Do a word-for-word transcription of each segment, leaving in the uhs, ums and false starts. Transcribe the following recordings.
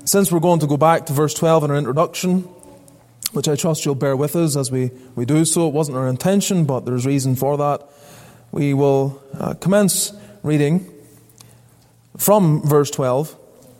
since we're going to go back to verse twelve in our introduction, which I trust you'll bear with us as we, we do so. It wasn't our intention, but there's reason for that. We will uh, commence reading from verse twelve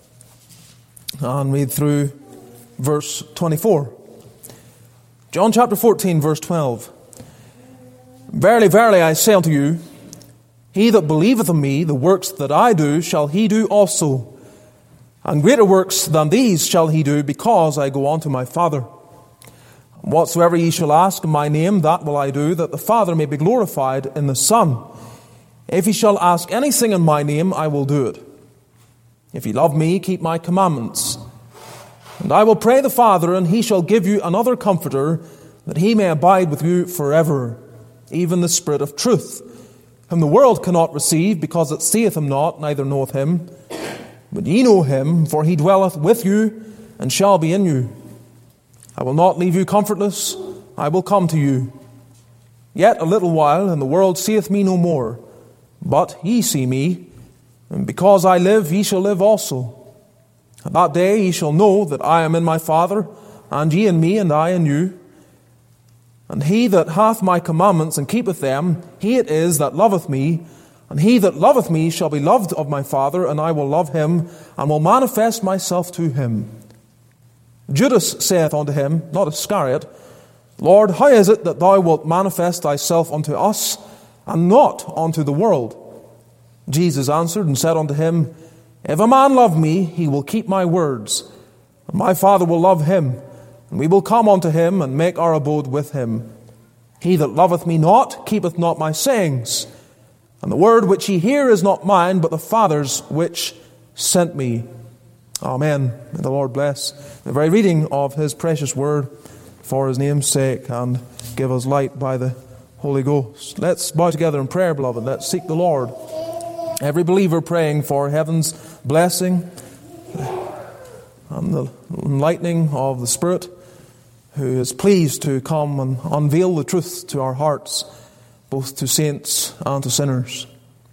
and read through verse twenty-four. John chapter fourteen, verse twelve. Verily, verily, I say unto you, he that believeth on me, the works that I do, shall he do also. And greater works than these shall he do, because I go on to my Father. Whatsoever ye shall ask in my name, that will I do, that the Father may be glorified in the Son. If ye shall ask anything in my name, I will do it. If ye love me, keep my commandments. And I will pray the Father, and he shall give you another Comforter, that he may abide with you forever, even the Spirit of truth, whom the world cannot receive, because it seeth him not, neither knoweth him. But ye know him, for he dwelleth with you, and shall be in you. I will not leave you comfortless, I will come to you. Yet a little while, and the world seeth me no more. But ye see me, and because I live, ye shall live also. At that day ye shall know that I am in my Father, and ye in me, and I in you. And he that hath my commandments and keepeth them, he it is that loveth me. And he that loveth me shall be loved of my Father, and I will love him, and will manifest myself to him. Judas saith unto him, not Iscariot, Lord, how is it that thou wilt manifest thyself unto us, and not unto the world? Jesus answered and said unto him, If a man love me, he will keep my words, and my Father will love him, and we will come unto him, and make our abode with him. He that loveth me not, keepeth not my sayings. And the word which ye hear is not mine, but the Father's which sent me. Amen. May the Lord bless the very reading of his precious word for his name's sake, and give us light by the Holy Ghost. Let's bow together in prayer, beloved. Let's seek the Lord. Every believer praying for heaven's blessing and the enlightening of the Spirit, who is pleased to come and unveil the truth to our hearts, both to saints and to sinners.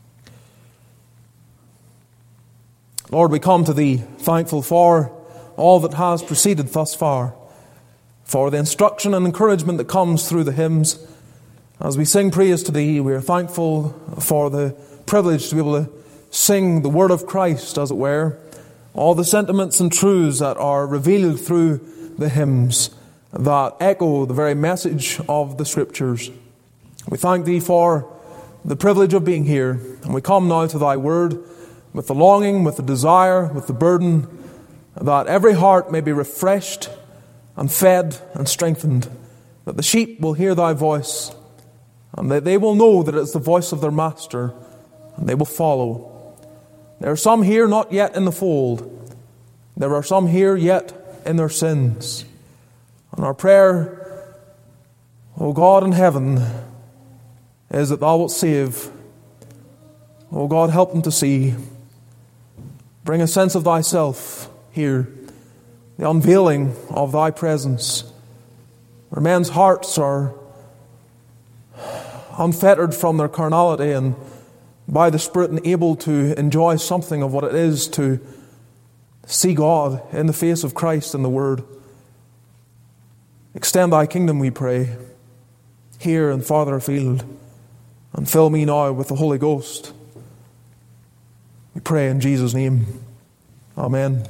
Lord, we come to Thee thankful for all that has proceeded thus far, for the instruction and encouragement that comes through the hymns. As we sing praise to Thee, we are thankful for the privilege to be able to sing the word of Christ, as it were, all the sentiments and truths that are revealed through the hymns that echo the very message of the Scriptures. We thank Thee for the privilege of being here, and we come now to Thy word with the longing, with the desire, with the burden, that every heart may be refreshed and fed and strengthened, that the sheep will hear Thy voice, and that they will know that it is the voice of their Master, and they will follow. There are some here not yet in the fold. There are some here yet in their sins. And our prayer, O God in heaven, is that Thou wilt save. O God, help them to see. Bring a sense of Thyself here, the unveiling of Thy presence, where men's hearts are unfettered from their carnality and by the Spirit and able to enjoy something of what it is to see God in the face of Christ and the Word. Extend Thy kingdom, we pray, here and farther afield, and fill me now with the Holy Ghost. We pray in Jesus' name. Amen.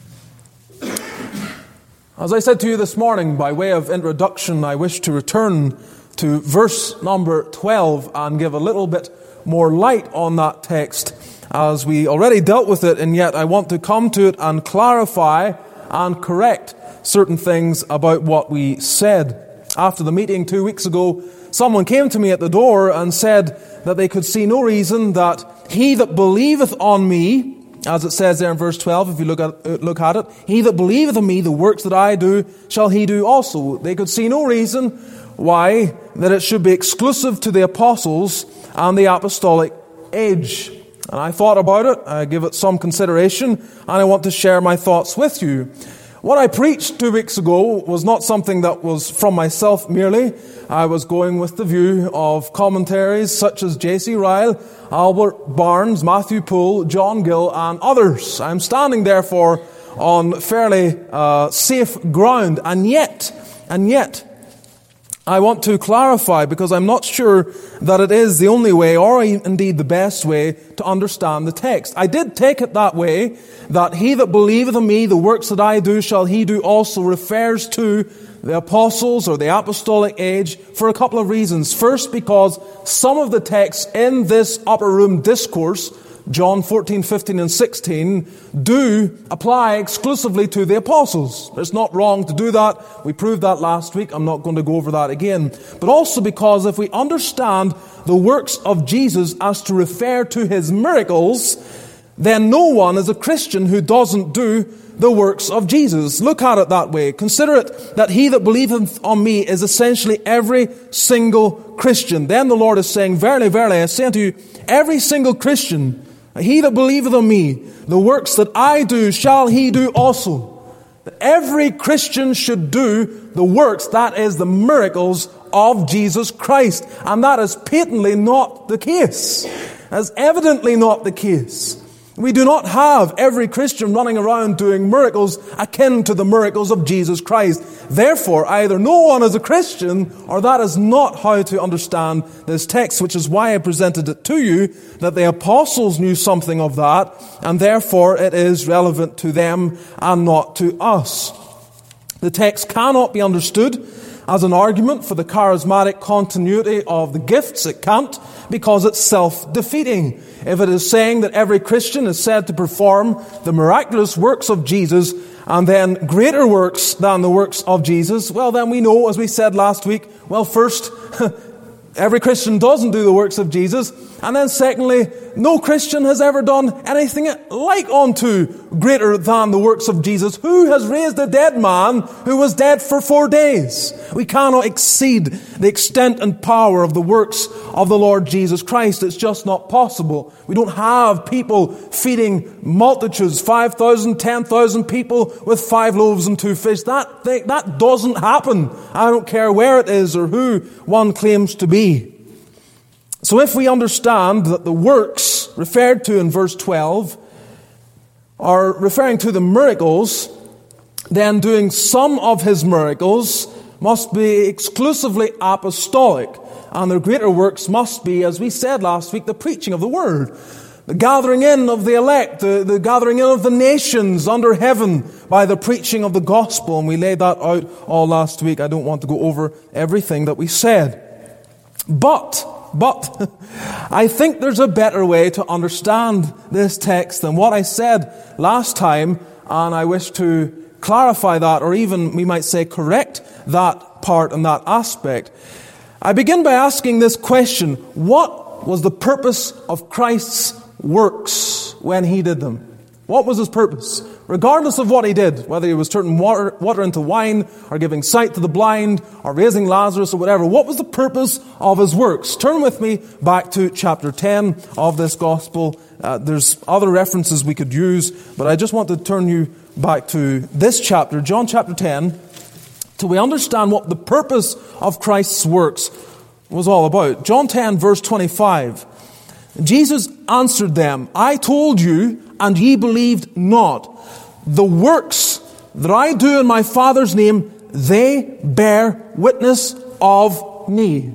As I said to you this morning, by way of introduction, I wish to return to verse number twelve and give a little bit more light on that text, as we already dealt with it, and yet I want to come to it and clarify and correct certain things about what we said. After the meeting two weeks ago, someone came to me at the door and said that they could see no reason that he that believeth on me, as it says there in verse twelve, if you look at, look at it, he that believeth on me, the works that I do, shall he do also. They could see no reason why that it should be exclusive to the apostles and the apostolic age. And I thought about it, I give it some consideration, and I want to share my thoughts with you. What I preached two weeks ago was not something that was from myself merely. I was going with the view of commentaries such as J C Ryle, Albert Barnes, Matthew Poole, John Gill, and others. I'm standing therefore on fairly uh, safe ground. And yet, and yet, I want to clarify, because I'm not sure that it is the only way, or indeed the best way, to understand the text. I did take it that way, that he that believeth in me, the works that I do shall he do also, refers to the apostles or the apostolic age for a couple of reasons. First, because some of the texts in this upper room discourse, John fourteen, fifteen, and sixteen, do apply exclusively to the apostles. It's not wrong to do that. We proved that last week. I'm not going to go over that again. But also because if we understand the works of Jesus as to refer to his miracles, then no one is a Christian who doesn't do the works of Jesus. Look at it that way. Consider it that he that believeth on me is essentially every single Christian. Then the Lord is saying, verily, verily, I say unto you, every single Christian, he that believeth on me, the works that I do shall he do also. That every Christian should do the works, that is, the miracles of Jesus Christ. And that is patently not the case. That's evidently not the case. We do not have every Christian running around doing miracles akin to the miracles of Jesus Christ. Therefore, either no one is a Christian, or that is not how to understand this text, which is why I presented it to you, that the apostles knew something of that, and therefore it is relevant to them and not to us. The text cannot be understood as an argument for the charismatic continuity of the gifts. It can't, because it's self-defeating. If it is saying that every Christian is said to perform the miraculous works of Jesus and then greater works than the works of Jesus, well then we know, as we said last week, well first, every Christian doesn't do the works of Jesus, and then secondly, no Christian has ever done anything like unto greater than the works of Jesus, who has raised a dead man who was dead for four days. We cannot exceed the extent and power of the works of the Lord Jesus Christ. It's just not possible. We don't have people feeding multitudes, five thousand, ten thousand people with five loaves and two fish. That thing, that doesn't happen. I don't care where it is or who one claims to be. So if we understand that the works referred to in verse twelve are referring to the miracles, then doing some of his miracles must be exclusively apostolic, and their greater works must be, as we said last week, the preaching of the word, the gathering in of the elect, the, the gathering in of the nations under heaven by the preaching of the gospel. And we laid that out all last week. I don't want to go over everything that we said. But, but, I think there's a better way to understand this text than what I said last time, and I wish to clarify that, or even, we might say, correct that part and that aspect. I begin by asking this question: what was the purpose of Christ's works when he did them? What was his purpose? Regardless of what he did, whether he was turning water, water into wine, or giving sight to the blind, or raising Lazarus, or whatever, what was the purpose of his works? Turn with me back to chapter ten of this gospel. Uh, there's other references we could use, but I just want to turn you back to this chapter, John chapter ten, till we understand what the purpose of Christ's works was all about. John ten, verse twenty-five. Jesus answered them, I told you, and ye believed not. The works that I do in my Father's name, they bear witness of me.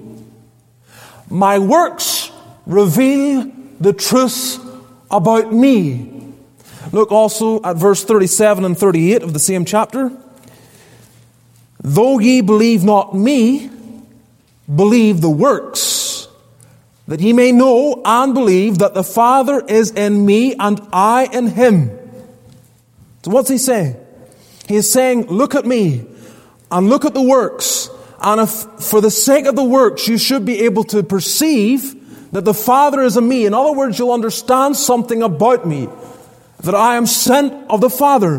My works reveal the truth about me. Look also at verse thirty-seven and thirty-eight of the same chapter. Though ye believe not me, believe the works, that ye may know and believe that the Father is in me and I in him. So what's he saying? He is saying, look at me and look at the works. And if for the sake of the works you should be able to perceive that the Father is in me. In other words, you'll understand something about me, that I am sent of the Father.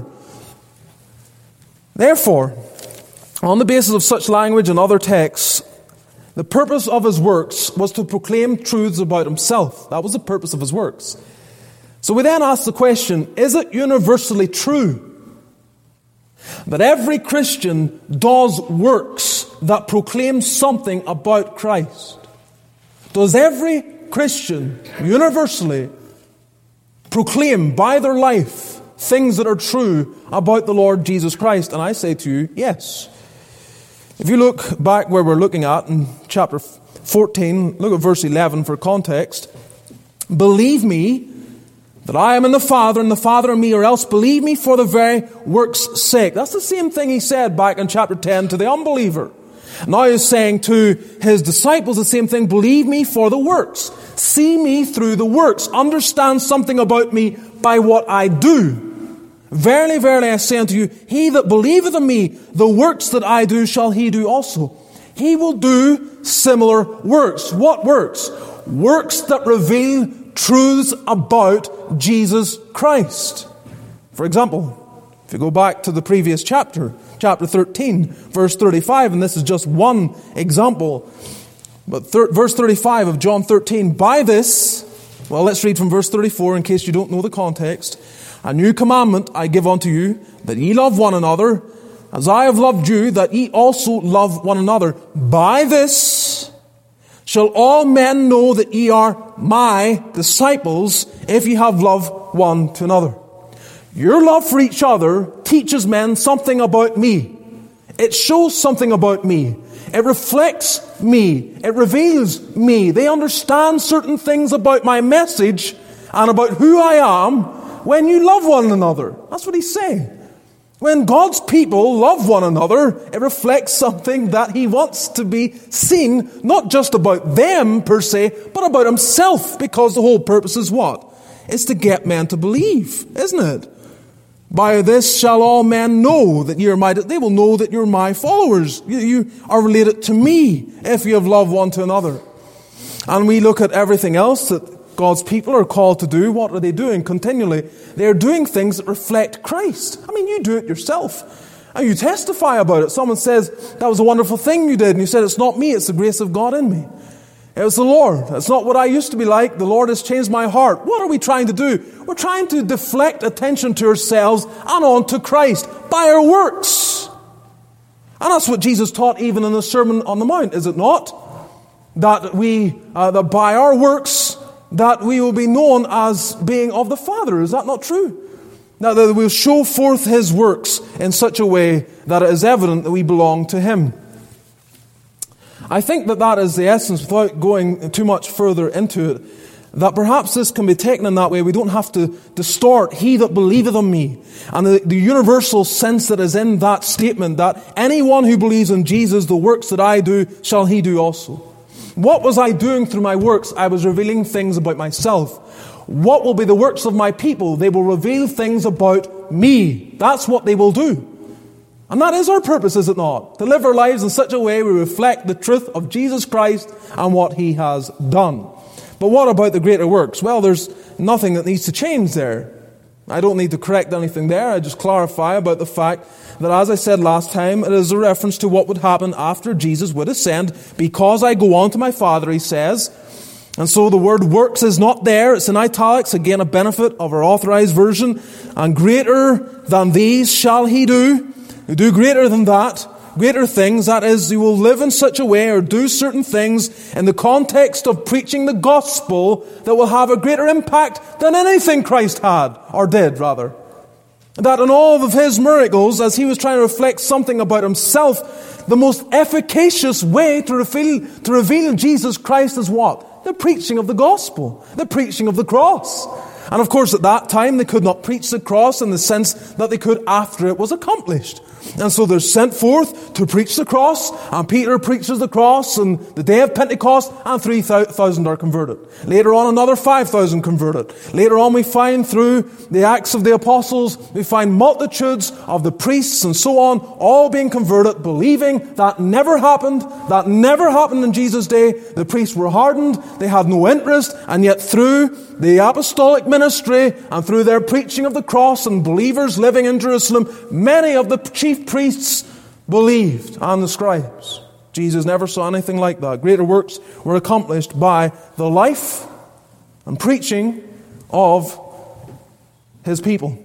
Therefore, on the basis of such language and other texts, the purpose of his works was to proclaim truths about himself. That was the purpose of his works. So we then ask the question, is it universally true that every Christian does works that proclaim something about Christ? Does every Christian universally proclaim by their life things that are true about the Lord Jesus Christ? And I say to you, yes. If you look back where we're looking at in chapter fourteen, look at verse eleven for context. Believe me that I am in the Father and the Father in me, or else believe me for the very work's sake. That's the same thing he said back in chapter ten to the unbeliever. Now he's saying to his disciples the same thing. Believe me for the works. See me through the works. Understand something about me by what I do. Verily, verily, I say unto you, he that believeth in me, the works that I do shall he do also. He will do similar works. What works? Works that reveal truths about Jesus Christ. For example, if you go back to the previous chapter, chapter thirteen, verse thirty-five, and this is just one example, but thir- verse thirty-five of John thirteen, by this, well, let's read from verse thirty-four in case you don't know the context. A new commandment I give unto you, that ye love one another, as I have loved you, that ye also love one another. By this shall all men know that ye are my disciples, if ye have love one to another. Your love for each other teaches men something about me. It shows something about me. It reflects me. It reveals me. They understand certain things about my message and about who I am when you love one another. That's what he's saying. When God's people love one another, it reflects something that he wants to be seen, not just about them per se, but about himself, because the whole purpose is what? It's to get men to believe, isn't it? By this shall all men know that you are my, they will know that you're my followers. You, you are related to me if you have loved one to another. And we look at everything else that God's people are called to do. What are they doing continually? They're doing things that reflect Christ. I mean, you do it yourself. And you testify about it. Someone says, that was a wonderful thing you did. And you said, it's not me, it's the grace of God in me. It was the Lord. It's not what I used to be like. The Lord has changed my heart. What are we trying to do? We're trying to deflect attention to ourselves and on to Christ by our works. And that's what Jesus taught even in the Sermon on the Mount, is it not? That we, uh, that by our works, that we will be known as being of the Father. Is that not true? Now, that we'll show forth His works in such a way that it is evident that we belong to Him. I think that that is the essence, without going too much further into it, that perhaps this can be taken in that way. We don't have to distort he that believeth on me. And the, the universal sense that is in that statement, that anyone who believes in Jesus, the works that I do, shall he do also. What was I doing through my works? I was revealing things about myself. What will be the works of my people? They will reveal things about me. That's what they will do. And that is our purpose, is it not? To live our lives in such a way we reflect the truth of Jesus Christ and what He has done. But what about the greater works? Well, there's nothing that needs to change there. I don't need to correct anything there. I just clarify about the fact that, as I said last time, it is a reference to what would happen after Jesus would ascend. Because I go on to my Father, he says. And so the word works is not there. It's in italics. Again, a benefit of our authorized version. And greater than these shall he do. You do greater than that. Greater things. That is, you will live in such a way or do certain things in the context of preaching the gospel that will have a greater impact than anything Christ had, or did rather. That in all of His miracles, as He was trying to reflect something about Himself, the most efficacious way to reveal, to reveal Jesus Christ is what? The preaching of the gospel. The preaching of the cross. And of course at that time they could not preach the cross in the sense that they could after it was accomplished. And so they're sent forth to preach the cross, and Peter preaches the cross on the day of Pentecost, and three thousand are converted. Later on, another five thousand converted. Later on, we find through the Acts of the Apostles, we find multitudes of the priests and so on, all being converted, believing that never happened, that never happened in Jesus' day. The priests were hardened, they had no interest, and yet through the apostolic ministry and through their preaching of the cross and believers living in Jerusalem, many of the chief priests believed, and the scribes. Jesus never saw anything like that. Greater works were accomplished by the life and preaching of His people.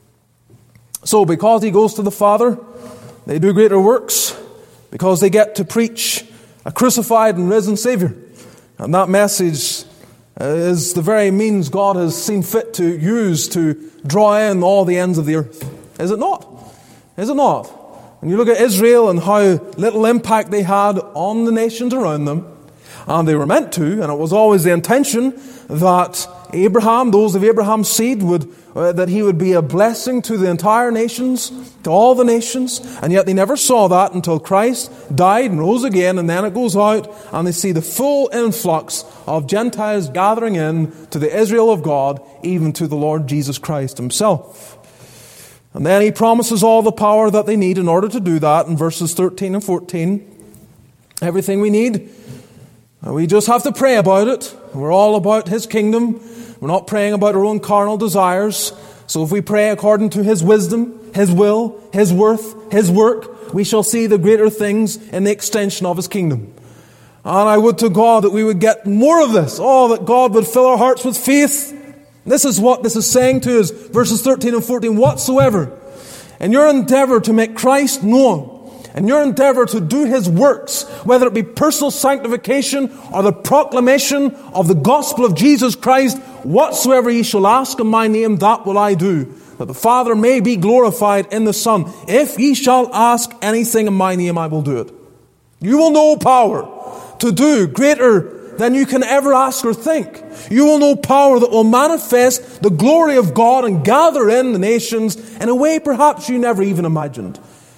So because He goes to the Father, they do greater works because they get to preach a crucified and risen Savior. And that message is the very means God has seen fit to use to draw in all the ends of the earth. Is it not? Is it not? When you look at Israel and how little impact they had on the nations around them, and they were meant to, and it was always the intention that Abraham, those of Abraham's seed, would uh, that he would be a blessing to the entire nations, to all the nations, and yet they never saw that until Christ died and rose again, and then it goes out and they see the full influx of Gentiles gathering in to the Israel of God, even to the Lord Jesus Christ himself. And then he promises all the power that they need in order to do that in verses thirteen and fourteen. Everything we need. We just have to pray about it. We're all about his kingdom. We're not praying about our own carnal desires. So if we pray according to his wisdom, his will, his worth, his work, we shall see the greater things in the extension of his kingdom. And I would to God that we would get more of this. Oh, that God would fill our hearts with faith. This is what this is saying to us, verses thirteen and fourteen, whatsoever. In your endeavor to make Christ known, in your endeavor to do his works, whether it be personal sanctification or the proclamation of the gospel of Jesus Christ, whatsoever ye shall ask in my name, that will I do, that the Father may be glorified in the Son. If ye shall ask anything in my name, I will do it. You will know power to do greater than you can ever ask or think. You will know power that will manifest the glory of God and gather in the nations in a way perhaps you never even imagined.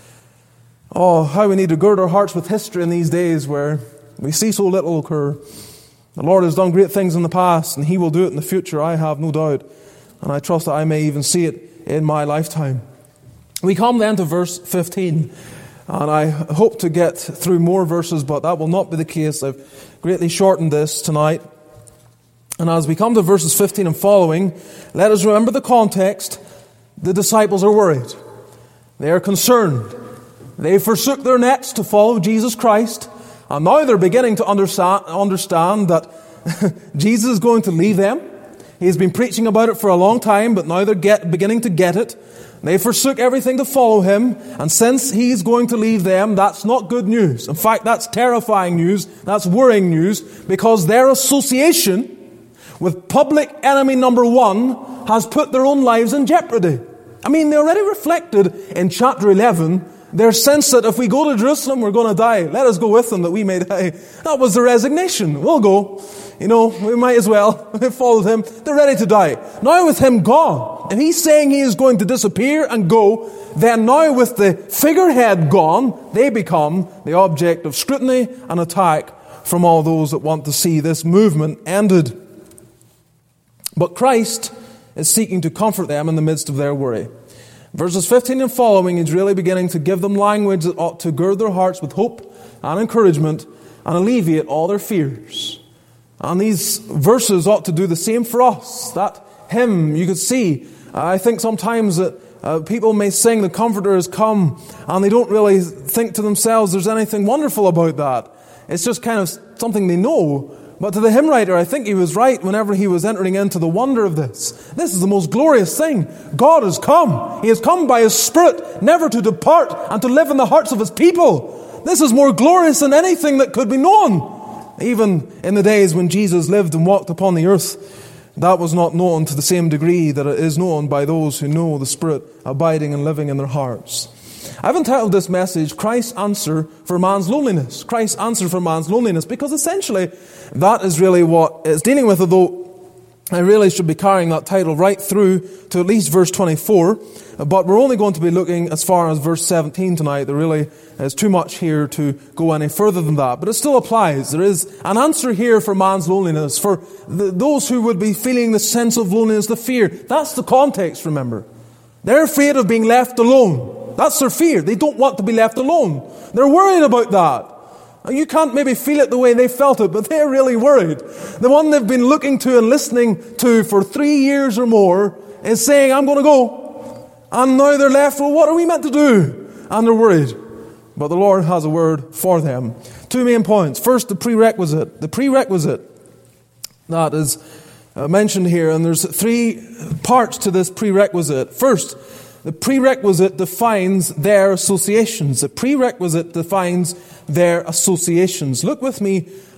Oh, how we need to gird our hearts with history in these days where we see so little occur. The Lord has done great things in the past, and he will do it in the future, I have no doubt. And I trust that I may even see it in my lifetime. We come then to verse fifteen. And I hope to get through more verses, but that will not be the case. I've greatly shortened this tonight. And as we come to verses fifteen and following, let us remember the context. The disciples are worried. They are concerned. They forsook their nets to follow Jesus Christ. And now they're beginning to understand, understand that Jesus is going to leave them. He's been preaching about it for a long time, but now they're get, beginning to get it. They forsook everything to follow him, and since he's going to leave them, that's not good news. In fact, that's terrifying news. That's worrying news, because their association with public enemy number one has put their own lives in jeopardy. I mean, they already reflected in chapter eleven their sense that if we go to Jerusalem, we're going to die. Let us go with them that we may die. That was the resignation. We'll go. You know, we might as well. We followed him. They're ready to die. Now with him gone, if he's saying he is going to disappear and go, then now with the figurehead gone, they become the object of scrutiny and attack from all those that want to see this movement ended. But Christ is seeking to comfort them in the midst of their worry. Verses fifteen and following is really beginning to give them language that ought to gird their hearts with hope and encouragement and alleviate all their fears. And these verses ought to do the same for us. That hymn, you could see, I think sometimes that uh, people may sing, the Comforter has come, and they don't really think to themselves there's anything wonderful about that. It's just kind of something they know. But to the hymn writer, I think he was right whenever he was entering into the wonder of this. This is the most glorious thing. God has come. He has come by his Spirit, never to depart and to live in the hearts of his people. This is more glorious than anything that could be known. Even in the days when Jesus lived and walked upon the earth, that was not known to the same degree that it is known by those who know the Spirit abiding and living in their hearts. I've entitled this message, Christ's Answer for Man's Loneliness. Christ's Answer for Man's Loneliness, because essentially that is really what it's dealing with, although I really should be carrying that title right through to at least verse twenty-four. But we're only going to be looking as far as verse seventeen tonight. There really is too much here to go any further than that. But it still applies. There is an answer here for man's loneliness, for the, those who would be feeling the sense of loneliness, the fear. That's the context, remember. They're afraid of being left alone. That's their fear. They don't want to be left alone. They're worried about that. You can't maybe feel it the way they felt it, but they're really worried. The one they've been looking to and listening to for three years or more is saying, I'm going to go. And now they're left, well, what are we meant to do? And they're worried. But the Lord has a word for them. Two main points. First, the prerequisite. The prerequisite that is mentioned here, and there's three parts to this prerequisite. First, the prerequisite defines their associations. The prerequisite defines their associations. Look with me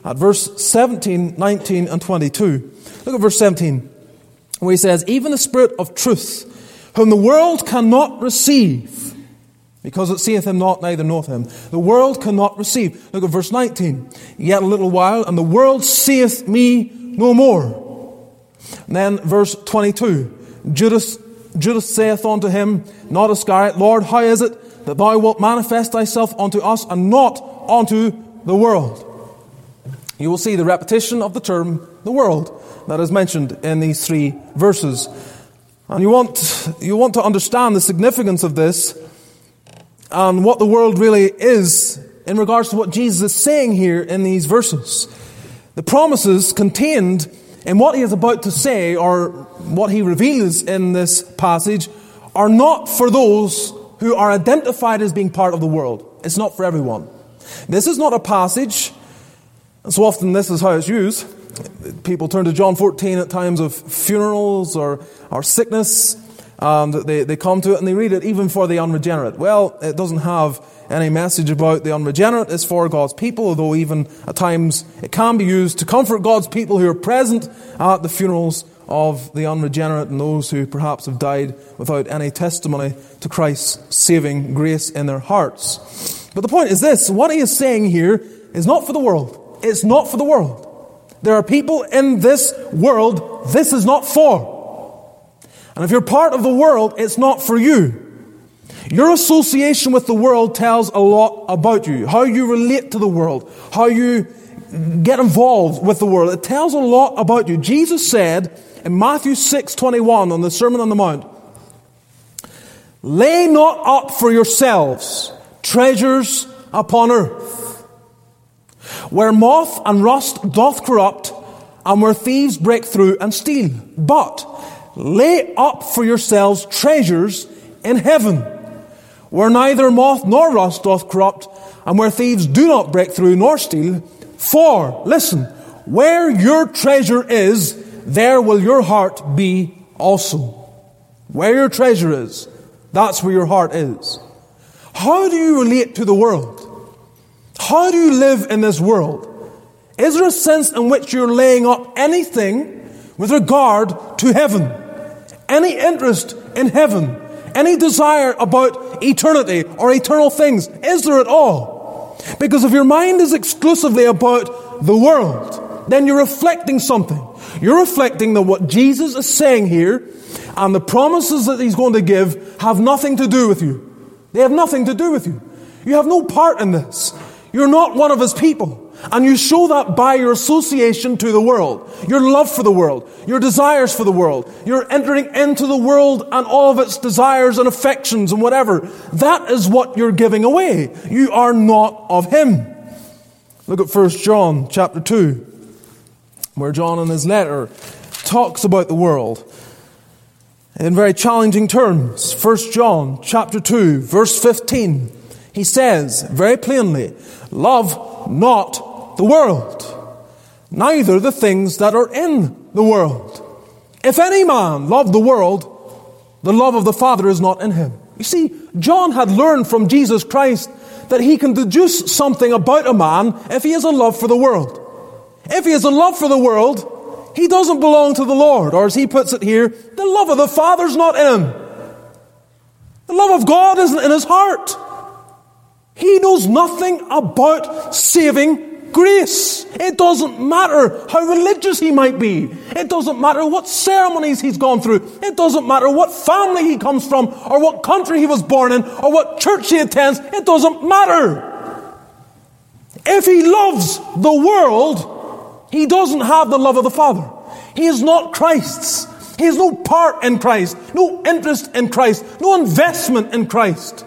at verse seventeen, nineteen, and twenty-two. Look at verse seventeen, where he says, even the Spirit of truth, whom the world cannot receive, because it seeth him not, neither knoweth him. The world cannot receive. Look at verse nineteen. Yet a little while, and the world seeth me no more. And then verse twenty-two. Judas, Judas saith unto him, not Iscariot, Lord, how is it that thou wilt manifest thyself unto us, and not unto the world? You will see the repetition of the term, the world, that is mentioned in these three verses. And you want, you want to understand the significance of this and what the world really is in regards to what Jesus is saying here in these verses. The promises contained in what he is about to say, or what he reveals in this passage, are not for those who are identified as being part of the world. It's not for everyone. This is not a passage, and so often this is how it's used. People turn to John fourteen at times of funerals or, or sickness, and they, they come to it and they read it even for the unregenerate. Well, it doesn't have any message about the unregenerate. It's for God's people, although even at times it can be used to comfort God's people who are present at the funerals of the unregenerate and those who perhaps have died without any testimony to Christ's saving grace in their hearts. But the point is this, what he is saying here is not for the world. It's not for the world. There are people in this world this is not for. And if you're part of the world, it's not for you. Your association with the world tells a lot about you. How you relate to the world. How you get involved with the world. It tells a lot about you. Jesus said in Matthew six twenty-one on the Sermon on the Mount, lay not up for yourselves treasures upon earth, where moth and rust doth corrupt, and where thieves break through and steal. But lay up for yourselves treasures in heaven, where neither moth nor rust doth corrupt, and where thieves do not break through nor steal. For, listen, where your treasure is, there will your heart be also. Where your treasure is, that's where your heart is. How do you relate to the world? How do you live in this world? Is there a sense in which you're laying up anything with regard to heaven? Any interest in heaven? Any desire about eternity or eternal things? Is there at all? Because if your mind is exclusively about the world, then you're reflecting something. You're reflecting that what Jesus is saying here and the promises that he's going to give have nothing to do with you. They have nothing to do with you. You have no part in this. You're not one of his people. And you show that by your association to the world. Your love for the world. Your desires for the world. You're entering into the world and all of its desires and affections and whatever. That is what you're giving away. You are not of him. Look at First John chapter two, where John in his letter talks about the world in very challenging terms. First John chapter two, verse fifteen. He says very plainly, love not the world, neither the things that are in the world. If any man love the world, the love of the Father is not in him. You see, John had learned from Jesus Christ that he can deduce something about a man if he has a love for the world. If he has a love for the world, he doesn't belong to the Lord. Or as he puts it here, the love of the Father's not in him. The love of God isn't in his heart. He knows nothing about saving grace. It doesn't matter how religious he might be. It doesn't matter what ceremonies he's gone through. It doesn't matter what family he comes from, or what country he was born in, or what church he attends. It doesn't matter. If he loves the world, he doesn't have the love of the Father. He is not Christ's. He has no part in Christ, no interest in Christ, no investment in Christ.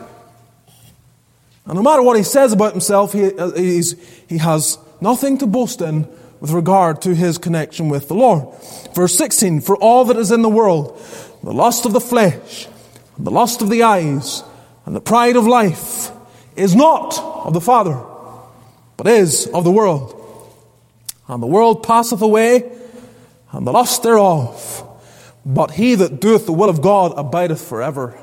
And no matter what he says about himself, he, he's, he has nothing to boast in with regard to his connection with the Lord. Verse sixteen, for all that is in the world, the lust of the flesh, and the lust of the eyes, and the pride of life, is not of the Father, but is of the world. And the world passeth away, and the lust thereof. But he that doeth the will of God abideth forever.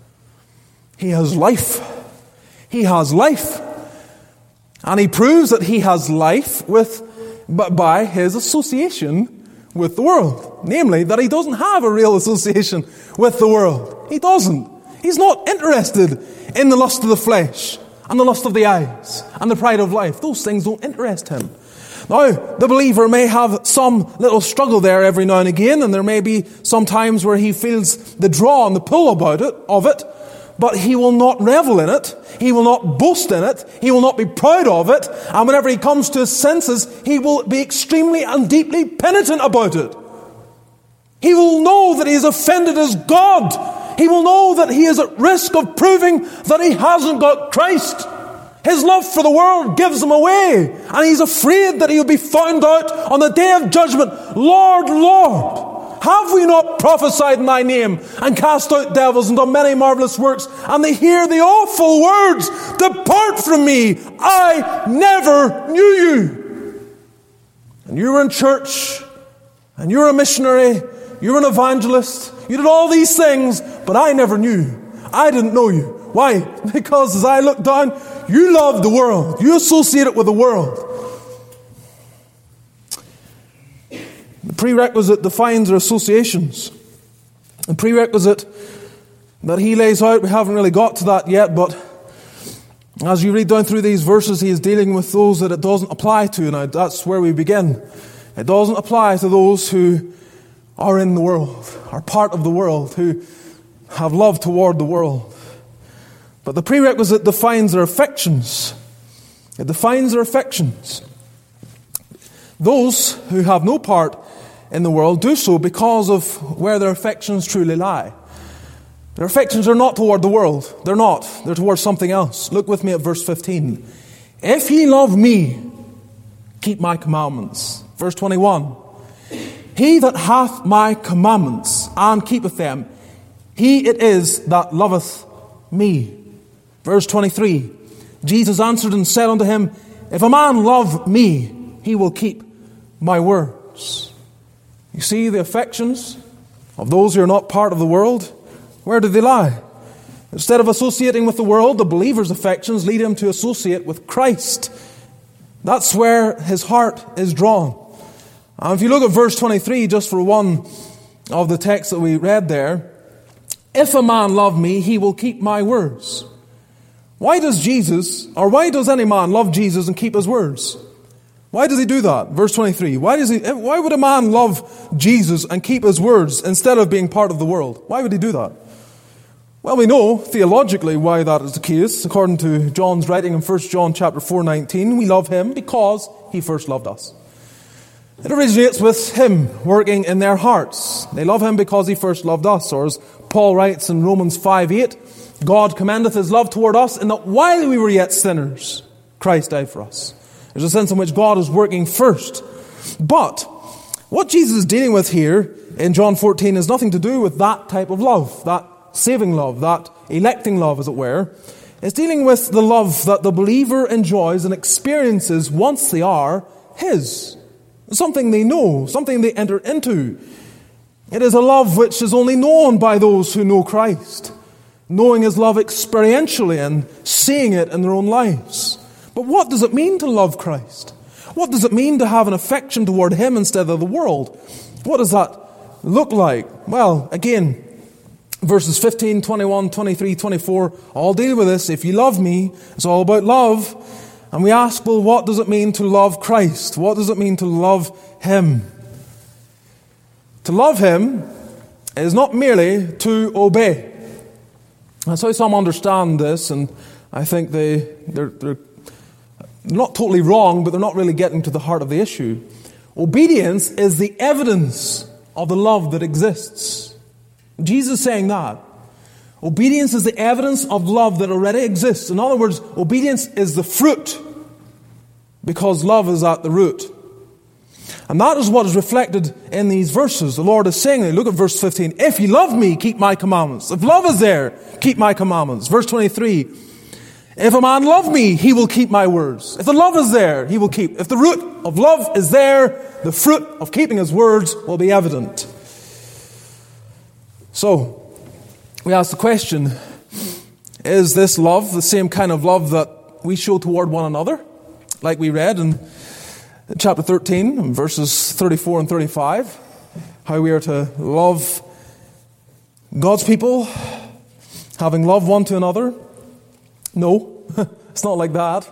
He has life. He has life. And he proves that he has life with but by his association with the world. Namely, that he doesn't have a real association with the world. He doesn't. He's not interested in the lust of the flesh and the lust of the eyes and the pride of life. Those things don't interest him. Now, the believer may have some little struggle there every now and again, and there may be some times where he feels the draw and the pull about it, of it, but he will not revel in it. He will not boast in it. He will not be proud of it. And whenever he comes to his senses, he will be extremely and deeply penitent about it. He will know that he has offended his God. He will know that he is at risk of proving that he hasn't got Christ. His love for the world gives him away, and he's afraid that he'll be found out on the day of judgment. Lord, Lord, have we not prophesied in thy name, and cast out devils, and done many marvelous works? And they hear the awful words, depart from me, I never knew you. And you were in church, and you were a missionary, you were an evangelist, you did all these things, but I never knew. I didn't know you. Why? Because as I look down, you love the world. You associate it with the world. The prerequisite defines our associations. The prerequisite that he lays out, we haven't really got to that yet, but as you read down through these verses, he is dealing with those that it doesn't apply to. Now, that's where we begin. It doesn't apply to those who are in the world, are part of the world, who have love toward the world. But the prerequisite defines their affections. It defines their affections. Those who have no part in the world do so because of where their affections truly lie. Their affections are not toward the world. They're not. They're towards something else. Look with me at verse fifteen. If ye love me, keep my commandments. Verse twenty-one. He that hath my commandments and keepeth them, he it is that loveth me. Verse twenty-three. Jesus answered and said unto him, if a man love me, he will keep my words. You see the affections of those who are not part of the world? Where do they lie? Instead of associating with the world, the believer's affections lead him to associate with Christ. That's where his heart is drawn. And if you look at verse twenty-three, just for one of the texts that we read there, if a man love me, he will keep my words. Why does Jesus, or why does any man love Jesus and keep his words? Why does he do that? Verse twenty-three. Why does he? Why would a man love Jesus and keep his words instead of being part of the world? Why would he do that? Well, we know theologically why that is the case. According to John's writing in First John chapter four nineteen, we love him because he first loved us. It originates with him working in their hearts. They love him because he first loved us. Or as Paul writes in Romans five eight, God commendeth his love toward us in that while we were yet sinners, Christ died for us. There's a sense in which God is working first. But what Jesus is dealing with here in John fourteen has nothing to do with that type of love, that saving love, that electing love, as it were. It's dealing with the love that the believer enjoys and experiences once they are his. Something they know, something they enter into. It is a love which is only known by those who know Christ, knowing his love experientially and seeing it in their own lives. But what does it mean to love Christ? What does it mean to have an affection toward him instead of the world? What does that look like? Well, again, verses fifteen, twenty-one, twenty-three, twenty-four all deal with this. If you love me, it's all about love. And we ask, well, what does it mean to love Christ? What does it mean to love him? To love him is not merely to obey. That's how some understand this, and I think they, they're, they're not totally wrong, but they're not really getting to the heart of the issue. Obedience is the evidence of the love that exists. Jesus is saying that. Obedience is the evidence of love that already exists. In other words, obedience is the fruit, because love is at the root. And that is what is reflected in these verses. The Lord is saying, look at verse fifteen, if you love me, keep my commandments. If love is there, keep my commandments. Verse twenty-three, if a man love me, he will keep my words. If the love is there, he will keep. If the root of love is there, the fruit of keeping his words will be evident. So, we ask the question, is this love the same kind of love that we show toward one another? Like we read in chapter thirteen, verses thirty-four and thirty-five, how we are to love God's people, having loved one to another. No, it's not like that.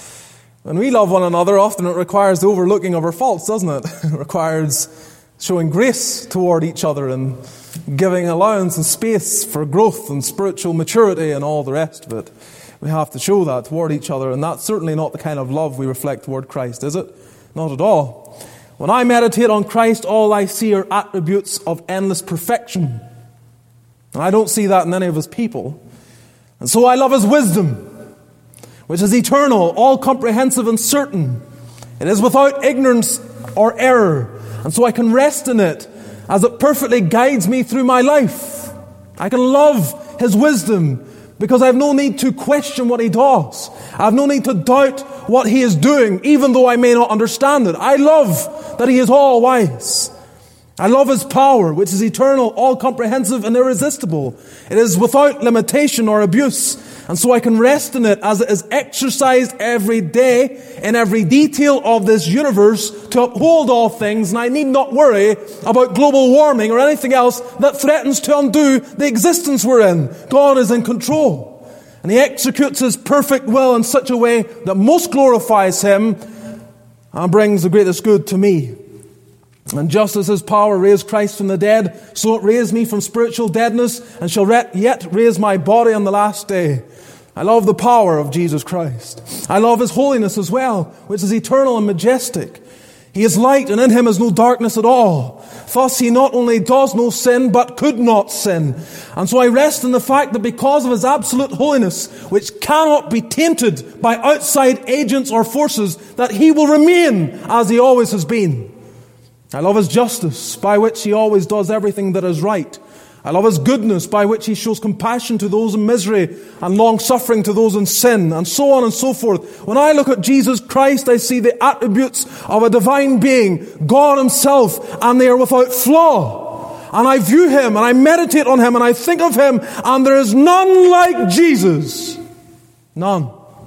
When we love one another, often it requires the overlooking of our faults, doesn't it? It requires showing grace toward each other and giving allowance and space for growth and spiritual maturity and all the rest of it. We have to show that toward each other, and that's certainly not the kind of love we reflect toward Christ, is it? Not at all. When I meditate on Christ, all I see are attributes of endless perfection. And I don't see that in any of His people. And so I love His wisdom, which is eternal, all-comprehensive and certain. It is without ignorance or error. And so I can rest in it as it perfectly guides me through my life. I can love His wisdom because I have no need to question what He does. I have no need to doubt what He is doing, even though I may not understand it. I love that He is all-wise. I love His power, which is eternal, all-comprehensive and irresistible. It is without limitation or abuse. And so I can rest in it as it is exercised every day in every detail of this universe to uphold all things. And I need not worry about global warming or anything else that threatens to undo the existence we're in. God is in control. And He executes His perfect will in such a way that most glorifies Him and brings the greatest good to me. And just as His power raised Christ from the dead, so it raised me from spiritual deadness and shall yet raise my body on the last day. I love the power of Jesus Christ. I love His holiness as well, which is eternal and majestic. He is light, and in Him is no darkness at all. Thus He not only does no sin, but could not sin. And so I rest in the fact that because of His absolute holiness, which cannot be tainted by outside agents or forces, that He will remain as He always has been. I love His justice, by which He always does everything that is right. I love His goodness, by which He shows compassion to those in misery and long-suffering to those in sin, and so on and so forth. When I look at Jesus Christ, I see the attributes of a divine being, God Himself, and they are without flaw. And I view Him, and I meditate on Him, and I think of Him, and there is none like Jesus. None.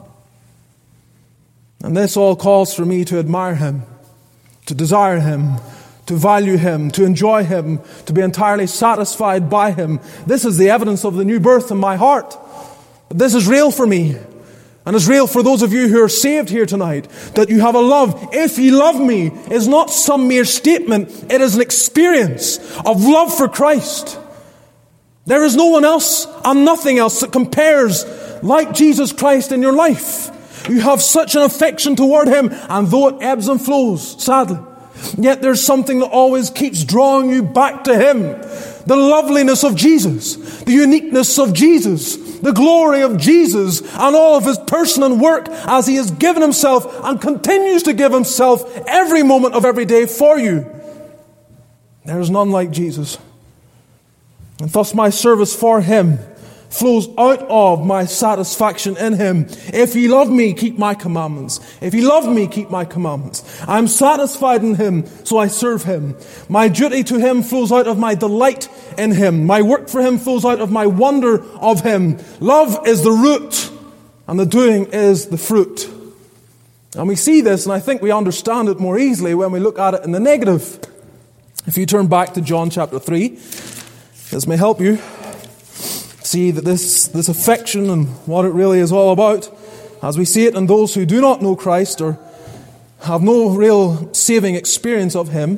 And this all calls for me to admire Him, to desire Him, to value Him, to enjoy Him, to be entirely satisfied by Him. This is the evidence of the new birth in my heart. This is real for me. And it's real for those of you who are saved here tonight, that you have a love. If ye love me is not some mere statement. It is an experience of love for Christ. There is no one else and nothing else that compares like Jesus Christ in your life. You have such an affection toward Him, and though it ebbs and flows, sadly, yet there's something that always keeps drawing you back to Him. The loveliness of Jesus, the uniqueness of Jesus, the glory of Jesus, and all of His person and work as He has given Himself and continues to give Himself every moment of every day for you. There is none like Jesus. And thus my service for Him flows out of my satisfaction in Him. If ye love me, keep my commandments. If ye love me, keep my commandments. I am satisfied in Him, so I serve Him. My duty to Him flows out of my delight in Him. My work for Him flows out of my wonder of Him. Love is the root, and the doing is the fruit. And we see this, and I think we understand it more easily when we look at it in the negative. If you turn back to John chapter three, this may help you see that this, this affection and what it really is all about, as we see it in those who do not know Christ or have no real saving experience of Him.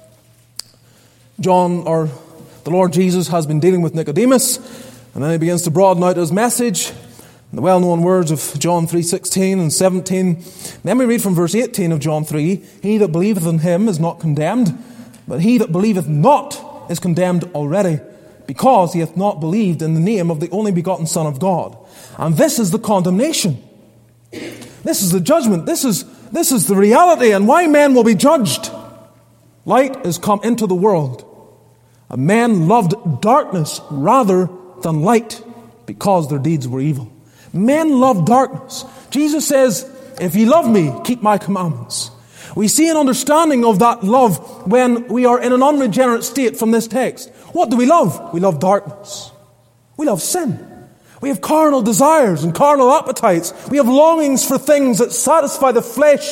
John, or the Lord Jesus, has been dealing with Nicodemus, and then He begins to broaden out His message. The well-known words of John three sixteen and seventeen. Then we read from verse eighteen of John three, He that believeth in Him is not condemned, but he that believeth not is condemned already, because he hath not believed in the name of the only begotten Son of God. And this is the condemnation. This is the judgment. This is, this is the reality, and why men will be judged. Light is come into the world, and men loved darkness rather than light, because their deeds were evil. Men love darkness. Jesus says, if ye love me, keep my commandments. We see an understanding of that love when we are in an unregenerate state from this text. What do we love? We love darkness. We love sin. We have carnal desires and carnal appetites. We have longings for things that satisfy the flesh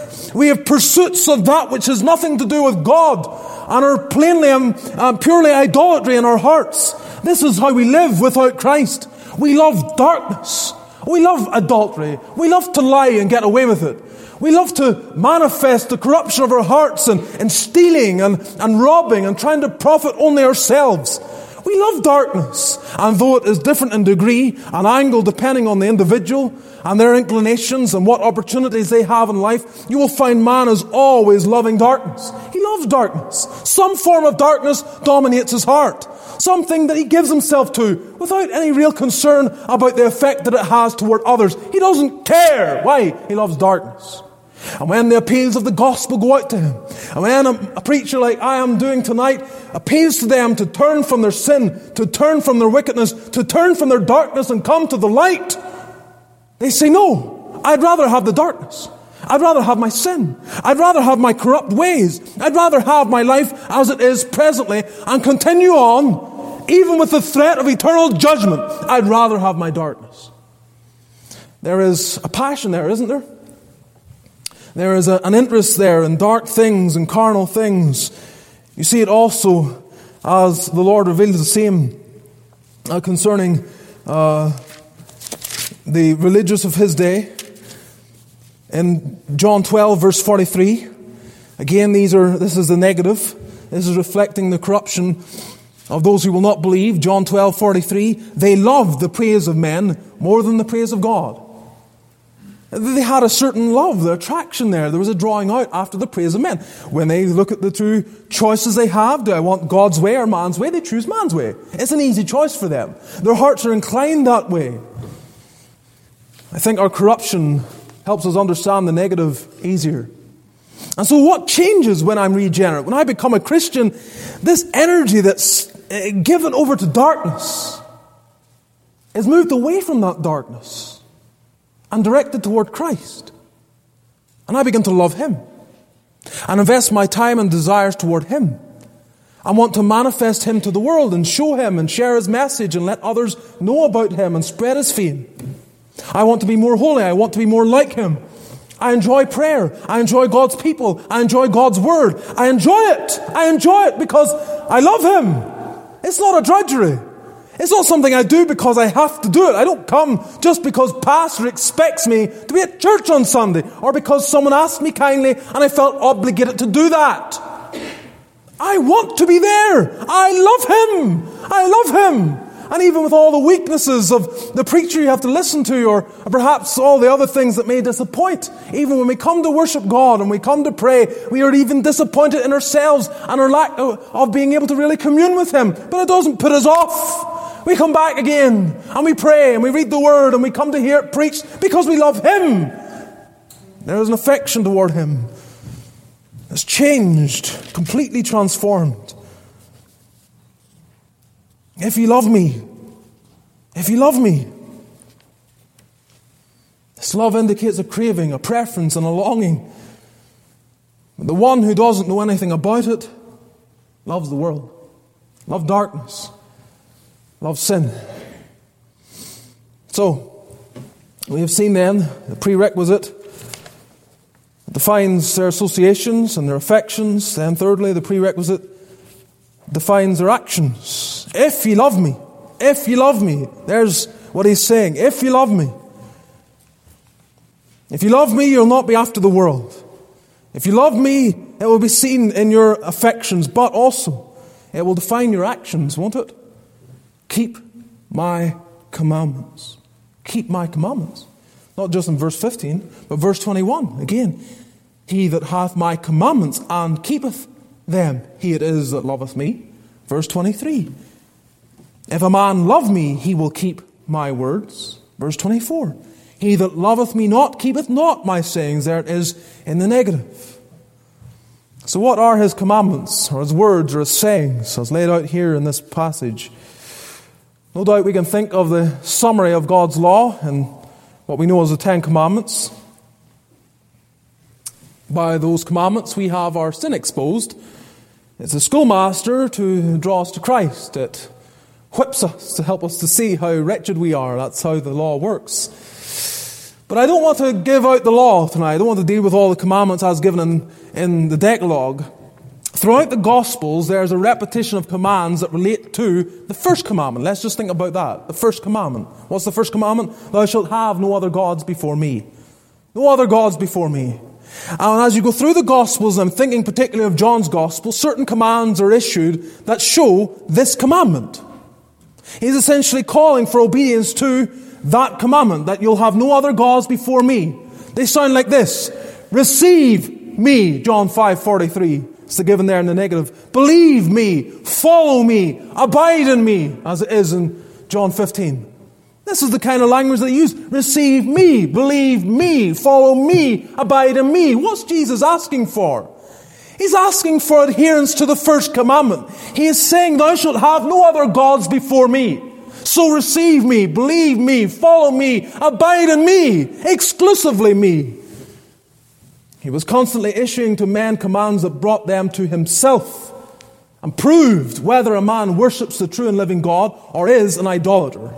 We have pursuits of that which has nothing to do with God and are plainly and um, purely idolatry in our hearts. This is how we live without Christ. We love darkness. We love adultery. We love to lie and get away with it. We love to manifest the corruption of our hearts and, and stealing and, and robbing and trying to profit only ourselves. We love darkness. And though it is different in degree and angle depending on the individual and their inclinations and what opportunities they have in life, you will find man is always loving darkness. He loves darkness. Some form of darkness dominates his heart. Something that he gives himself to without any real concern about the effect that it has toward others. He doesn't care. Why? He loves darkness. And when the appeals of the gospel go out to him, and when a, a preacher like I am doing tonight appeals to them to turn from their sin, to turn from their wickedness, to turn from their darkness and come to the light, they say, no, I'd rather have the darkness. I'd rather have my sin. I'd rather have my corrupt ways. I'd rather have my life as it is presently and continue on, even with the threat of eternal judgment. I'd rather have my darkness. There is a passion there, isn't there? There is a, an interest there in dark things and carnal things. You see it also as the Lord reveals the same uh, concerning uh, the religious of his day. In John twelve, verse forty-three, again, these are this is the negative. This is reflecting the corruption of those who will not believe. John twelve, forty-three, they loved the praise of men more than the praise of God. They had a certain love, the attraction there. There was a drawing out after the praise of men. When they look at the two choices they have, do I want God's way or man's way? They choose man's way. It's an easy choice for them. Their hearts are inclined that way. I think our corruption helps us understand the negative easier. And so what changes when I'm regenerate? When I become a Christian, this energy that's given over to darkness is moved away from that darkness and directed toward Christ. And I begin to love Him and invest my time and desires toward Him. I want to manifest Him to the world and show Him and share His message and let others know about Him and spread His fame. I want to be more holy. I want to be more like Him. I enjoy prayer. I enjoy God's people. I enjoy God's Word. I enjoy it. I enjoy it because I love Him. It's not a drudgery. It's not something I do because I have to do it. I don't come just because pastor expects me to be at church on Sunday or because someone asked me kindly and I felt obligated to do that. I want to be there. I love Him. I love Him. And even with all the weaknesses of the preacher you have to listen to, or perhaps all the other things that may disappoint, even when we come to worship God and we come to pray, we are even disappointed in ourselves and our lack of being able to really commune with Him. But it doesn't put us off. We come back again and we pray and we read the Word and we come to hear it preached because we love Him. There is an affection toward Him. It's changed, completely transformed. If you love me, if you love me, this love indicates a craving, a preference, and a longing. But the one who doesn't know anything about it loves the world, loves darkness, loves sin. So, we have seen then the prerequisite that defines their associations and their affections. Then thirdly, the prerequisite defines their actions. If you love me, if you love me, there's what he's saying. If you love me. If you love me, you'll not be after the world. If you love me, it will be seen in your affections, but also it will define your actions, won't it? Keep my commandments. Keep my commandments. Not just in verse fifteen, but verse twenty-one. Again, he that hath my commandments and keepeth them, he it is that loveth me. Verse twenty-three. If a man love me, he will keep my words. Verse twenty-four. He that loveth me not, keepeth not my sayings. There it is in the negative. So what are his commandments, or his words, or his sayings, as laid out here in this passage? No doubt we can think of the summary of God's law and what we know as the Ten Commandments. By those commandments we have our sin exposed. It's a schoolmaster to draw us to Christ. It whips us to help us to see how wretched we are. That's how the law works. But I don't want to give out the law tonight. I don't want to deal with all the commandments as given in, in the Decalogue. Throughout the Gospels, there's a repetition of commands that relate to the first commandment. Let's just think about that. The first commandment. What's the first commandment? Thou shalt have no other gods before me. No other gods before me. And as you go through the Gospels, I'm thinking particularly of John's Gospel, certain commands are issued that show this commandment. He's essentially calling for obedience to that commandment, that you'll have no other gods before me. They sound like this. Receive me, John five forty-three. It's the given there in the negative. Believe me, follow me, abide in me, as it is in John fifteen. This is the kind of language that they use. Receive me, believe me, follow me, abide in me. What's Jesus asking for? He's asking for adherence to the first commandment. He is saying, thou shalt have no other gods before me. So receive me, believe me, follow me, abide in me, exclusively me. He was constantly issuing to men commands that brought them to himself and proved whether a man worships the true and living God or is an idolater.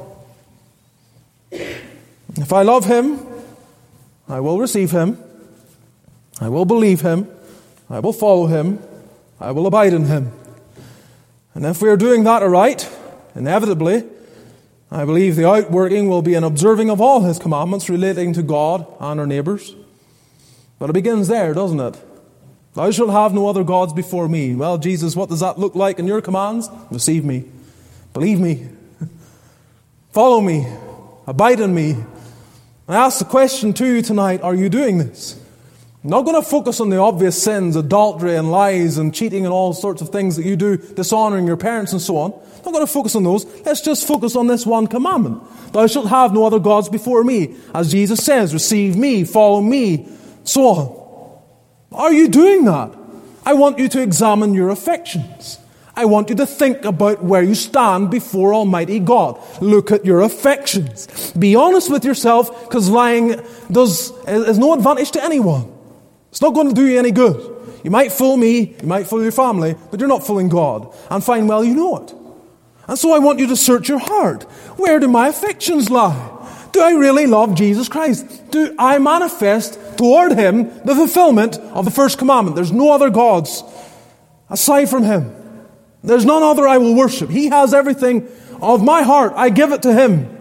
If I love him, I will receive him, I will believe him, I will follow him, I will abide in him. And if we are doing that aright, inevitably, I believe the outworking will be an observing of all his commandments relating to God and our neighbours. But it begins there, doesn't it? Thou shalt have no other gods before me. Well, Jesus, what does that look like in your commands? Receive me. Believe me. Follow me. Abide in me. I ask the question to you tonight, are you doing this? I'm not going to focus on the obvious sins, adultery and lies and cheating and all sorts of things that you do, dishonouring your parents and so on. I'm not going to focus on those. Let's just focus on this one commandment. Thou shalt have no other gods before me. As Jesus says, receive me, follow me, so on. Are you doing that? I want you to examine your affections. I want you to think about where you stand before Almighty God. Look at your affections. Be honest with yourself, because lying does is no advantage to anyone. It's not going to do you any good. You might fool me, you might fool your family, but you're not fooling God. And fine, well, you know it. And so I want you to search your heart. Where do my affections lie? Do I really love Jesus Christ? Do I manifest toward him the fulfillment of the first commandment? There's no other gods aside from him. There's none other I will worship. He has everything of my heart. I give it to him.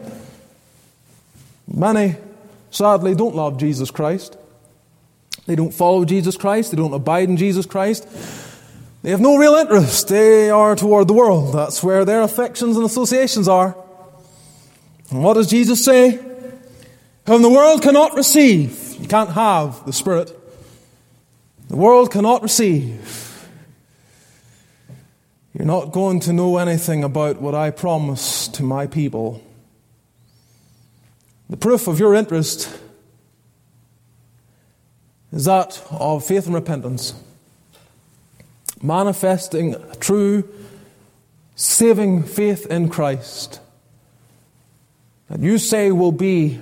Many, sadly, don't love Jesus Christ. They don't follow Jesus Christ. They don't abide in Jesus Christ. They have no real interest. They are toward the world. That's where their affections and associations are. And what does Jesus say? Whom the world cannot receive. You can't have the Spirit. The world cannot receive. You're not going to know anything about what I promise to my people. The proof of your interest is that of faith and repentance. Manifesting a true, saving faith in Christ. That you say will be,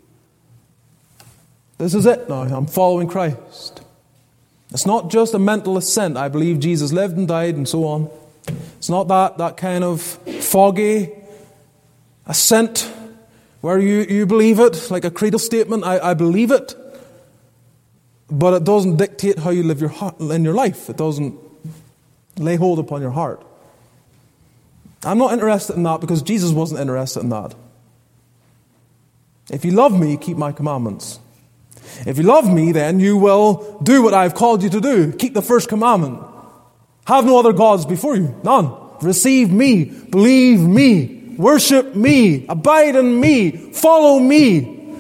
this is it now, I'm following Christ. It's not just a mental assent, I believe Jesus lived and died and so on. It's not that, that kind of foggy assent where you, you believe it, like a creedal statement, I, I believe it. But it doesn't dictate how you live your heart, in your life. It doesn't lay hold upon your heart. I'm not interested in that because Jesus wasn't interested in that. If you love me, keep my commandments. If you love me, then you will do what I've called you to do. Keep the first commandment. Have no other gods before you. None. Receive me. Believe me. Worship me. Abide in me. Follow me.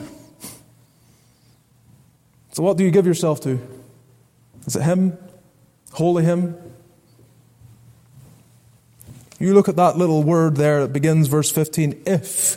So what do you give yourself to? Is it him? Wholly him? You look at that little word there that begins verse fifteen, if.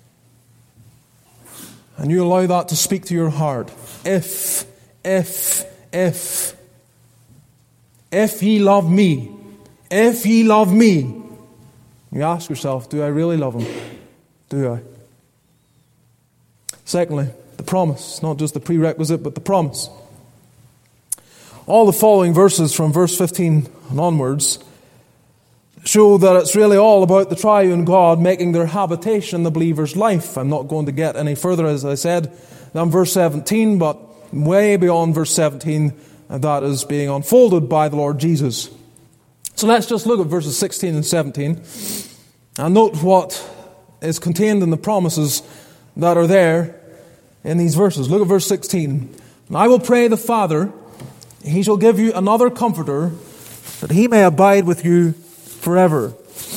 And you allow that to speak to your heart. If, if, if. If ye love me, if ye love me. You ask yourself, do I really love him? Do I? Secondly, the promise. Not just the prerequisite, but the promise. All the following verses from verse fifteen and onwards show that it's really all about the triune God making their habitation in the believer's life. I'm not going to get any further, as I said, than verse seventeen, but way beyond verse seventeen, that is being unfolded by the Lord Jesus. So let's just look at verses sixteen and seventeen and note what is contained in the promises that are there in these verses. Look at verse sixteen. And I will pray the Father, He shall give you another Comforter, that He may abide with you forever.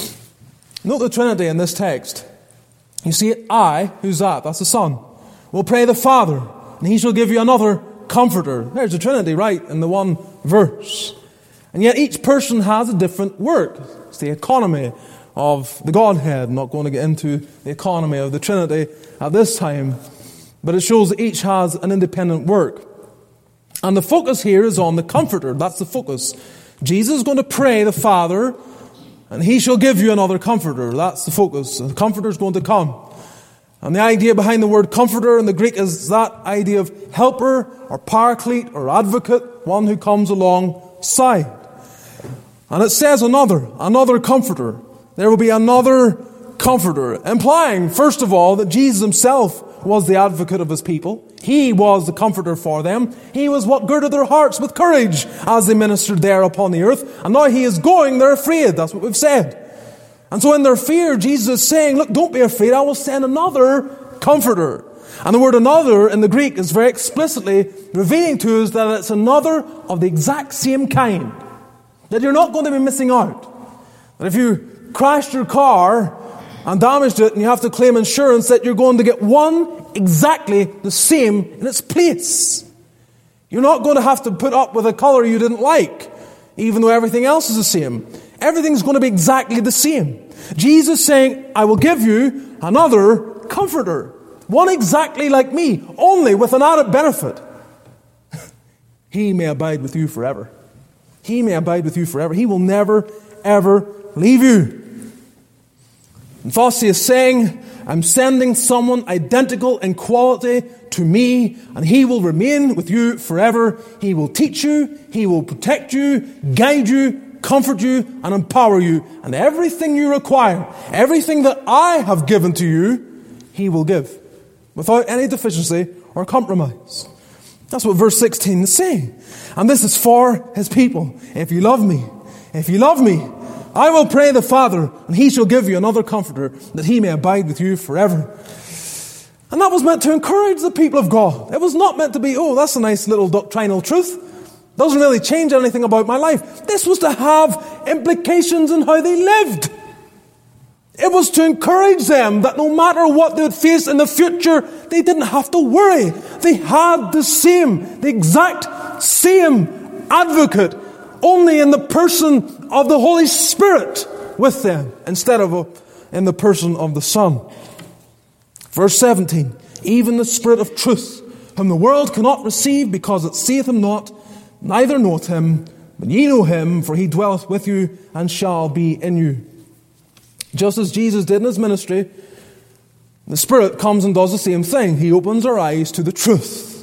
Note the Trinity in this text. You see it, I, who's that? That's the Son. Will pray the Father, and He shall give you another Comforter. There's the Trinity right in the one verse. And yet each person has a different work. It's the economy of the Godhead. I'm not going to get into the economy of the Trinity at this time, but it shows that each has an independent work. And the focus here is on the Comforter. That's the focus. Jesus is going to pray the Father, and He shall give you another Comforter. That's the focus. The Comforter is going to come. And the idea behind the word Comforter in the Greek is that idea of helper or paraclete or advocate, one who comes alongside. And it says another, another Comforter. There will be another Comforter, implying, first of all, that Jesus Himself was the advocate of His people. He was the Comforter for them. He was what girded their hearts with courage as they ministered there upon the earth. And now He is going, they're afraid. That's what we've said. And so in their fear, Jesus is saying, look, don't be afraid. I will send another Comforter. And the word another in the Greek is very explicitly revealing to us that it's another of the exact same kind. That you're not going to be missing out. That if you crashed your car and damaged it and you have to claim insurance, that you're going to get one exactly the same in its place. You're not going to have to put up with a color you didn't like, even though everything else is the same. Everything's going to be exactly the same. Jesus saying, I will give you another Comforter. One exactly like me, only with an added benefit. He may abide with you forever. He may abide with you forever. He will never, ever leave you. And Fosse is saying, I'm sending someone identical in quality to me, and He will remain with you forever. He will teach you, He will protect you, guide you, comfort you, and empower you. And everything you require, everything that I have given to you, He will give, without any deficiency or compromise. That's what verse sixteen is saying. And this is for His people. If you love me, if you love me, I will pray the Father, and He shall give you another Comforter, that He may abide with you forever. And that was meant to encourage the people of God. It was not meant to be, oh, that's a nice little doctrinal truth. Doesn't really change anything about my life. This was to have implications in how they lived. It was to encourage them that no matter what they would face in the future, they didn't have to worry. They had the same, the exact same advocate, only in the person of the Holy Spirit with them, instead of a, in the person of the Son. Verse seventeen, even the Spirit of truth, whom the world cannot receive because it seeth Him not, neither knoweth Him, but ye know Him, for He dwelleth with you and shall be in you. Just as Jesus did in His ministry, the Spirit comes and does the same thing. He opens our eyes to the truth.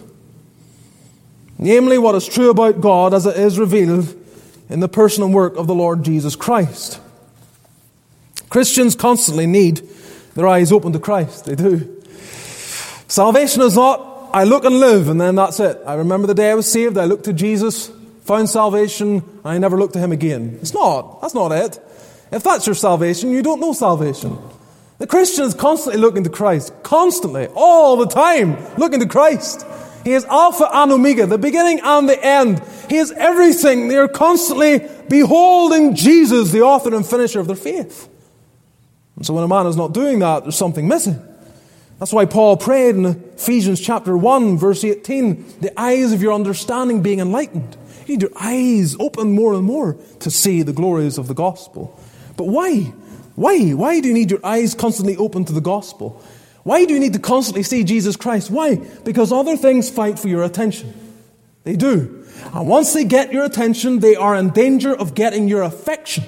Namely, what is true about God as it is revealed in the person and work of the Lord Jesus Christ. Christians constantly need their eyes open to Christ. They do. Salvation is not, I look and live and then that's it. I remember the day I was saved, I looked to Jesus, found salvation, and I never looked to Him again. It's not. That's not it. If that's your salvation, you don't know salvation. The Christian is constantly looking to Christ. Constantly. All the time. Looking to Christ. He is Alpha and Omega, the beginning and the end. He is everything. They are constantly beholding Jesus, the author and finisher of their faith. And so when a man is not doing that, there's something missing. That's why Paul prayed in Ephesians chapter one, verse eighteen, the eyes of your understanding being enlightened. You need your eyes open more and more to see the glories of the gospel. But why? Why? Why do you need your eyes constantly open to the gospel? Why do you need to constantly see Jesus Christ? Why? Because other things fight for your attention. They do. And once they get your attention, they are in danger of getting your affection.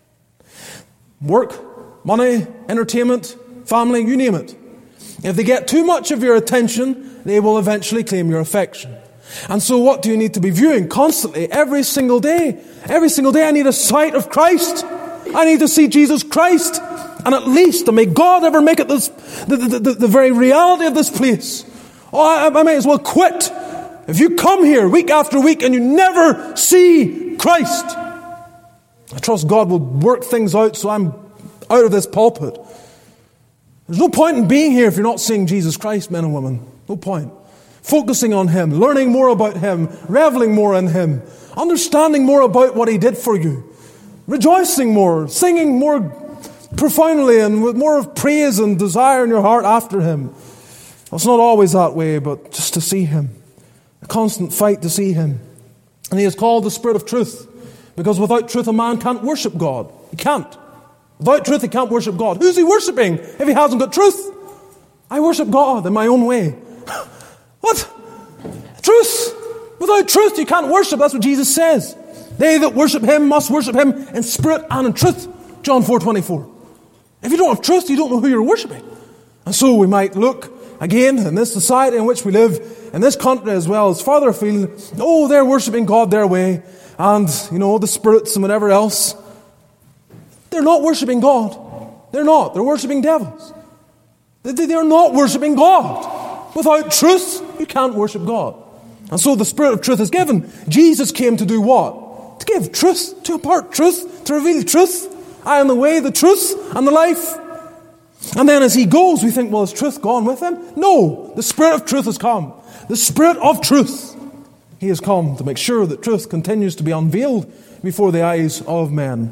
Work, money, entertainment, family, you name it. If they get too much of your attention, they will eventually claim your affection. And so what do you need to be viewing constantly, every single day? Every single day I need a sight of Christ. I need to see Jesus Christ. And at least, and may God ever make it this, the, the, the, the very reality of this place. Oh, I, I may as well quit. If you come here week after week and you never see Christ, I trust God will work things out so I'm out of this pulpit. There's no point in being here if you're not seeing Jesus Christ, men and women. No point. Focusing on Him, learning more about Him, reveling more in Him, understanding more about what He did for you, rejoicing more, singing more profoundly and with more of praise and desire in your heart after Him. It's not always that way, but just to see Him. A constant fight to see Him. And He is called the Spirit of Truth, because without truth a man can't worship God. He can't. Without truth he can't worship God. Who's he worshipping if he hasn't got truth? I worship God in my own way. What? Truth. Without truth you can't worship. That's what Jesus says. They that worship Him must worship Him in spirit and in truth. John four twenty-four. If you don't have truth, you don't know who you're worshipping. And so we might look again in this society in which we live, in this country as well as farther afield. Oh, they're worshipping God their way. And, you know, the spirits and whatever else. They're not worshipping God. They're not. They're worshipping devils. They're not worshipping God. Without truth, you can't worship God. And so the Spirit of truth is given. Jesus came to do what? To give truth, to impart truth, to reveal truth. I am the way, the truth, and the life. And then as He goes, we think, well, is truth gone with Him? No. The Spirit of truth has come. The Spirit of truth. He has come to make sure that truth continues to be unveiled before the eyes of men.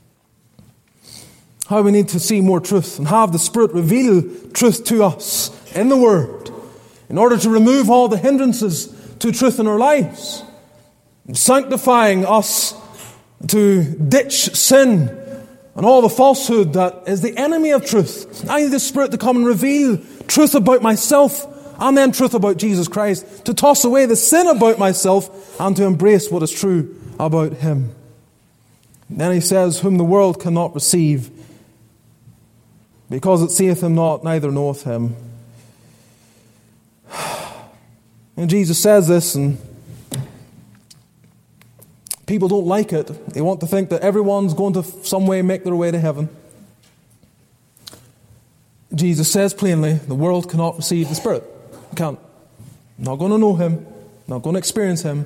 How we need to see more truth and have the Spirit reveal truth to us in the Word in order to remove all the hindrances to truth in our lives, sanctifying us to ditch sin and all the falsehood that is the enemy of truth. I need the Spirit to come and reveal truth about myself and then truth about Jesus Christ, to toss away the sin about myself and to embrace what is true about Him. Then He says, whom the world cannot receive, because it seeth Him not, neither knoweth Him. And Jesus says this, and people don't like it. They want to think that everyone's going to some way make their way to heaven. Jesus says plainly, the world cannot receive the Spirit. It can't. Not going to know Him. Not going to experience Him.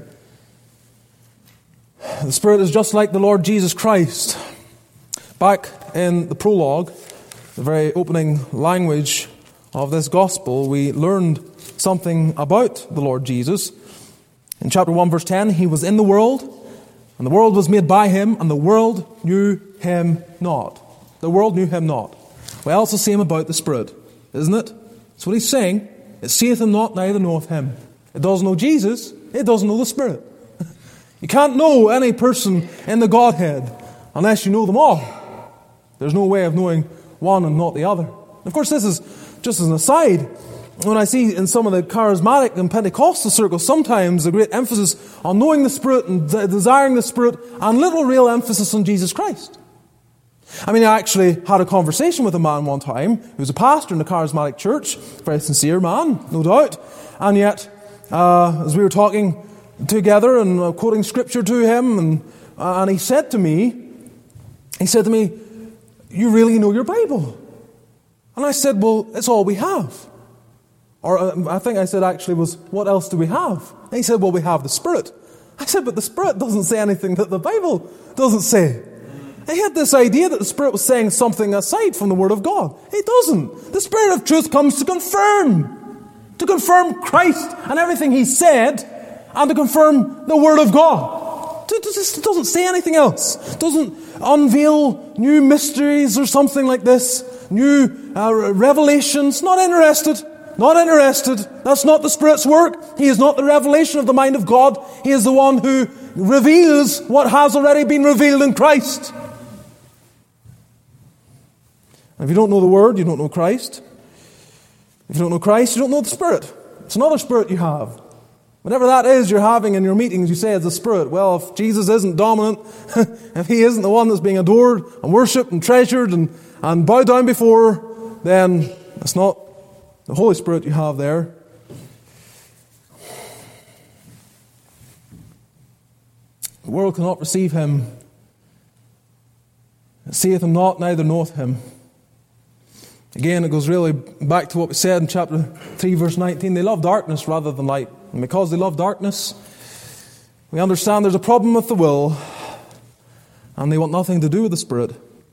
The Spirit is just like the Lord Jesus Christ. Back in the prologue, the very opening language of this gospel, we learned something about the Lord Jesus. In chapter one, verse ten, He was in the world, and the world was made by Him, and the world knew Him not. The world knew Him not. Well, it's the same about the Spirit, isn't it? That's what He's saying. It seeth Him not, neither knoweth Him. It doesn't know Jesus, it doesn't know the Spirit. You can't know any person in the Godhead unless you know them all. There's no way of knowing one and not the other. Of course, this is just as an aside. When I see in some of the charismatic and Pentecostal circles sometimes a great emphasis on knowing the Spirit and de- desiring the Spirit and little real emphasis on Jesus Christ. I mean, I actually had a conversation with a man one time who was a pastor in a charismatic church, very sincere man, no doubt, and yet uh, as we were talking together and uh, quoting scripture to him, and, uh, and he said to me, he said to me, you really know your Bible? And I said, well, it's all we have. Or uh, I think I said actually was, what else do we have? And he said, well, we have the Spirit. I said, but the Spirit doesn't say anything that the Bible doesn't say. He had this idea that the Spirit was saying something aside from the Word of God. It doesn't. The Spirit of truth comes to confirm. To confirm Christ and everything He said, and to confirm the Word of God. It doesn't say anything else. It doesn't unveil new mysteries or something like this. New uh, revelations. Not interested. Not interested. That's not the Spirit's work. He is not the revelation of the mind of God. He is the one who reveals what has already been revealed in Christ. If you don't know the Word, you don't know Christ. If you don't know Christ, you don't know the Spirit. It's another spirit you have. Whatever that is you're having in your meetings, you say it's a spirit. Well, if Jesus isn't dominant, if He isn't the one that's being adored and worshipped and treasured and, and bowed down before, then it's not the Holy Spirit you have there. The world cannot receive Him seeth him not, neither knoweth him. Again, it goes really back to what we said in chapter three, verse nineteen. They love darkness rather than light. And because they love darkness, we understand there's a problem with the will, and they want nothing to do with the Spirit.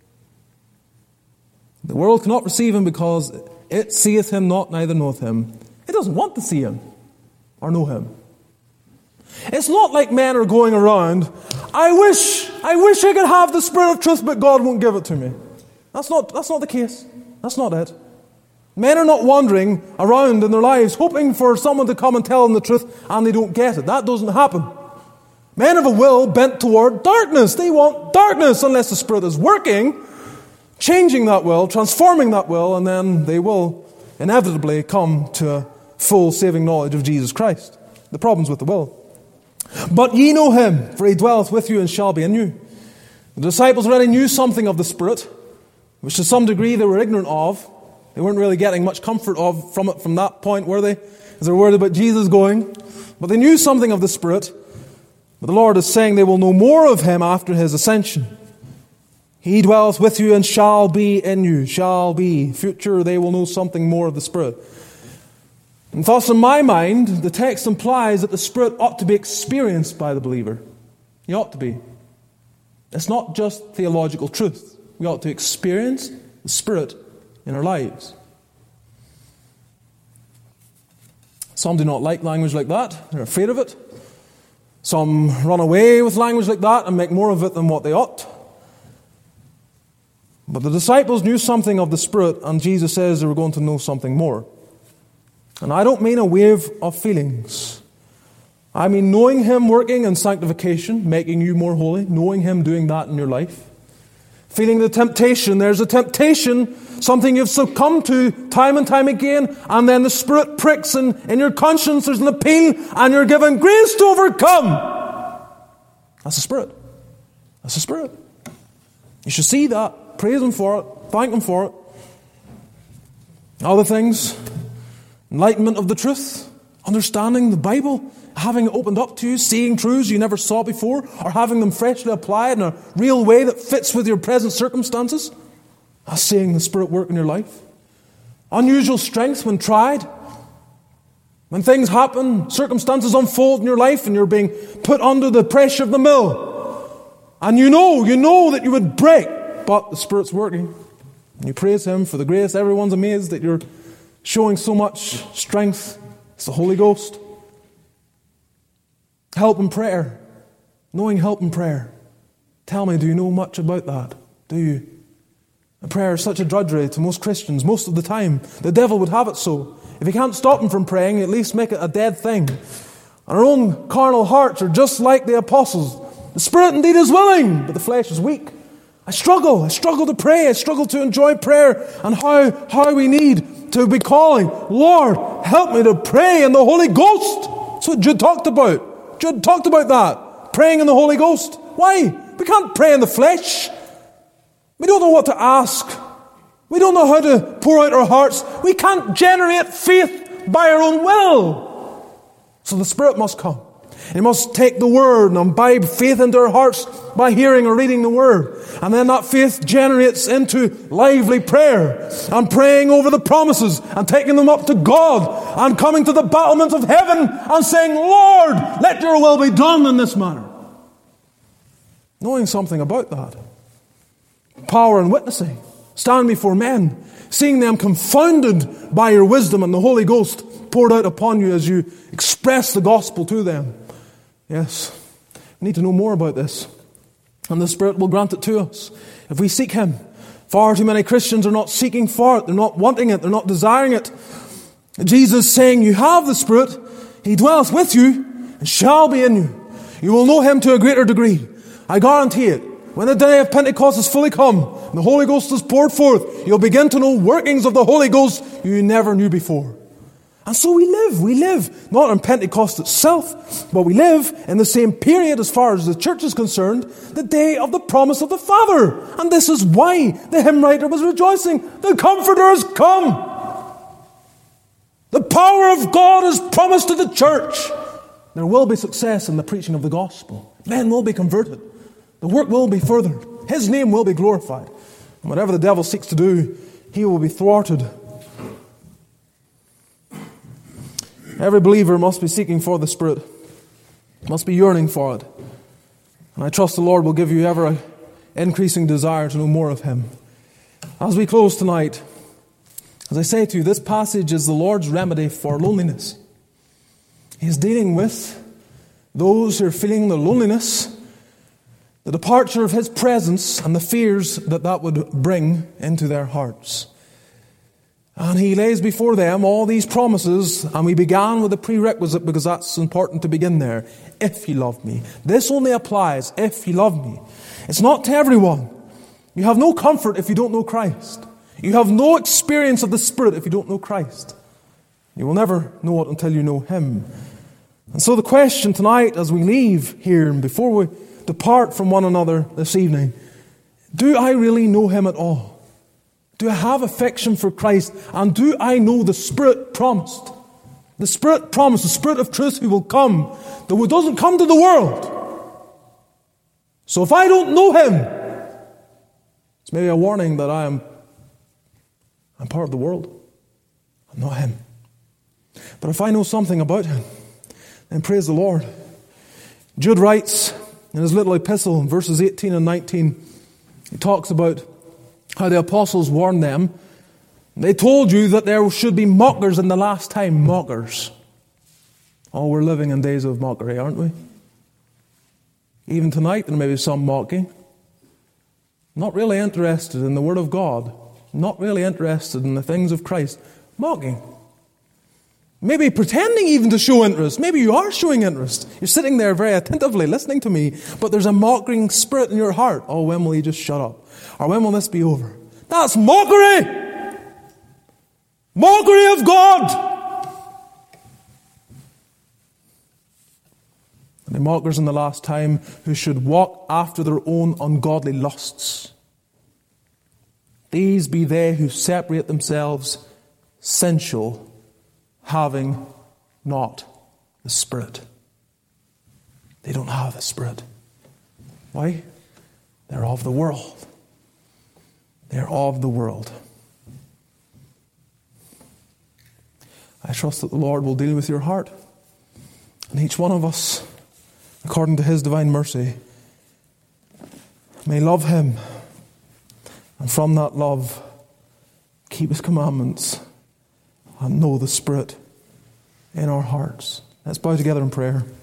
The world cannot receive him because it seeth him not, neither knoweth him. It doesn't want to see him or know him. It's not like men are going around, I wish, I wish I could have the Spirit of truth, but God won't give it to me. That's not, that's not the case. That's not it. Men are not wandering around in their lives hoping for someone to come and tell them the truth and they don't get it. That doesn't happen. Men have a will bent toward darkness. They want darkness unless the Spirit is working, changing that will, transforming that will, and then they will inevitably come to a full saving knowledge of Jesus Christ. The problem's with the will. But ye know him, for he dwelleth with you and shall be in you. The disciples already knew something of the Spirit, which to some degree they were ignorant of. They weren't really getting much comfort of from it from that point, were they? As they were worried about Jesus going. But they knew something of the Spirit. But the Lord is saying they will know more of him after his ascension. He dwelleth with you and shall be in you. Shall be. Future, they will know something more of the Spirit. And thus, in my mind, the text implies that the Spirit ought to be experienced by the believer. He ought to be. It's not just theological truth. We ought to experience the Spirit in our lives. Some do not like language like that. They're afraid of it. Some run away with language like that and make more of it than what they ought. But the disciples knew something of the Spirit, and Jesus says they were going to know something more. And I don't mean a wave of feelings. I mean knowing him working in sanctification, making you more holy, knowing him doing that in your life. Feeling the temptation. There's a temptation, something you've succumbed to time and time again, and then the Spirit pricks and in your conscience there's an appeal and you're given grace to overcome. That's the Spirit. That's the Spirit. You should see that. Praise him for it. Thank him for it. Other things. Enlightenment of the truth. Understanding the Bible. Having it opened up to you, seeing truths you never saw before, or having them freshly applied in a real way that fits with your present circumstances. That's seeing the Spirit work in your life. Unusual strength when tried. When things happen, circumstances unfold in your life and you're being put under the pressure of the mill. And you know, you know that you would break, but the Spirit's working. And you praise him for the grace. Everyone's amazed that you're showing so much strength. It's the Holy Ghost. Help in prayer. Knowing help in prayer. Tell me, do you know much about that? Do you? And prayer is such a drudgery to most Christians most of the time. The devil would have it so. If he can't stop them from praying, at least make it a dead thing. And our own carnal hearts are just like the apostles. The Spirit indeed is willing, but the flesh is weak. I struggle. I struggle to pray. I struggle to enjoy prayer. And how, how we need to be calling, Lord, help me to pray in the Holy Ghost. That's what Jude talked about. Jude talked about that. Praying in the Holy Ghost. Why? We can't pray in the flesh. We don't know what to ask. We don't know how to pour out our hearts. We can't generate faith by our own will. So the Spirit must come. He must take the Word and imbibe faith into our hearts by hearing or reading the Word. And then that faith generates into lively prayer and praying over the promises and taking them up to God and coming to the battlements of heaven and saying, Lord, let your will be done in this manner. Knowing something about that. Power and witnessing. Stand before men, seeing them confounded by your wisdom and the Holy Ghost poured out upon you as you express the gospel to them. Yes, we need to know more about this. And the Spirit will grant it to us if we seek him. Far too many Christians are not seeking for it. They're not wanting it. They're not desiring it. Jesus is saying, you have the Spirit. He dwelleth with you and shall be in you. You will know him to a greater degree. I guarantee it. When the day of Pentecost is fully come, and the Holy Ghost is poured forth, you'll begin to know workings of the Holy Ghost you never knew before. And so we live. We live not on Pentecost itself, but we live in the same period as far as the church is concerned, the day of the promise of the Father. And this is why the hymn writer was rejoicing. The Comforter has come. The power of God is promised to the church. There will be success in the preaching of the gospel. Men will be converted. The work will be furthered. His name will be glorified. And whatever the devil seeks to do, he will be thwarted. Every believer must be seeking for the Spirit, must be yearning for it. And I trust the Lord will give you ever an increasing desire to know more of Him. As we close tonight, as I say to you, this passage is the Lord's remedy for loneliness. He is dealing with those who are feeling the loneliness, the departure of His presence, and the fears that that would bring into their hearts. And He lays before them all these promises, and we began with a prerequisite because that's important to begin there. If ye love me. This only applies if ye love me. It's not to everyone. You have no comfort if you don't know Christ. You have no experience of the Spirit if you don't know Christ. You will never know it until you know Him. And so the question tonight as we leave here and before we depart from one another this evening, do I really know Him at all? Do I have affection for Christ? And do I know the Spirit promised? The Spirit promised, the Spirit of truth who will come, that doesn't come to the world. So if I don't know Him, it's maybe a warning that I am I'm part of the world. I'm not Him. But if I know something about Him, then praise the Lord. Jude writes in his little epistle in verses eighteen and nineteen, he talks about how the apostles warned them. They told you that there should be mockers in the last time. Mockers. Oh, we're living in days of mockery, aren't we? Even tonight there may be some mocking. Not really interested in the Word of God. Not really interested in the things of Christ. Mocking. Maybe pretending even to show interest. Maybe you are showing interest. You're sitting there very attentively listening to me, but there's a mocking spirit in your heart. Oh, when will you just shut up? Or when will this be over? That's mockery! Mockery of God! And the mockers in the last time who should walk after their own ungodly lusts. These be they who separate themselves sensual, having not the Spirit. They don't have the Spirit. Why? They're of the world. They're of the world. I trust that the Lord will deal with your heart. And each one of us, according to His divine mercy, may love Him. And from that love, keep His commandments and know the Spirit in our hearts. Let's bow together in prayer.